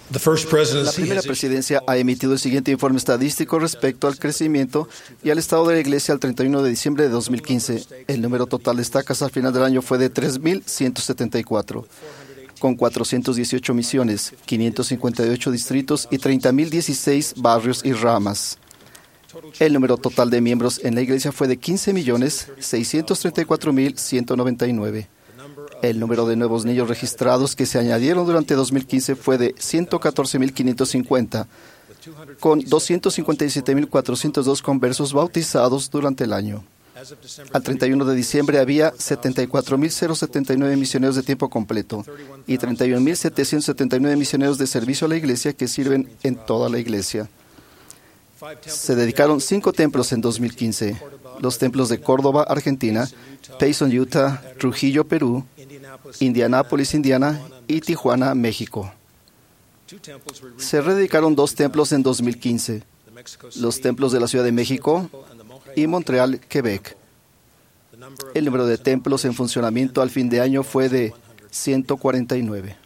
La primera presidencia ha emitido el siguiente informe estadístico respecto al crecimiento y al estado de la Iglesia al 31 de diciembre de 2015. El número total de estacas al final del año fue de 3.174, con 418 misiones, 558 distritos y 30.016 barrios y ramas. El número total de miembros en la Iglesia fue de 15.634.199. El número de nuevos niños registrados que se añadieron durante 2015 fue de 114.550, con 257.402 conversos bautizados durante el año. Al 31 de diciembre había 74.079 misioneros de tiempo completo y 31.779 misioneros de servicio a la Iglesia que sirven en toda la Iglesia. Se dedicaron 5 templos en 2015. Los templos de Córdoba, Argentina, Payson, Utah, Trujillo, Perú, Indianápolis, Indiana y Tijuana, México. Se rededicaron 2 templos en 2015, los templos de la Ciudad de México y Montreal, Quebec. El número de templos en funcionamiento al fin de año fue de 149.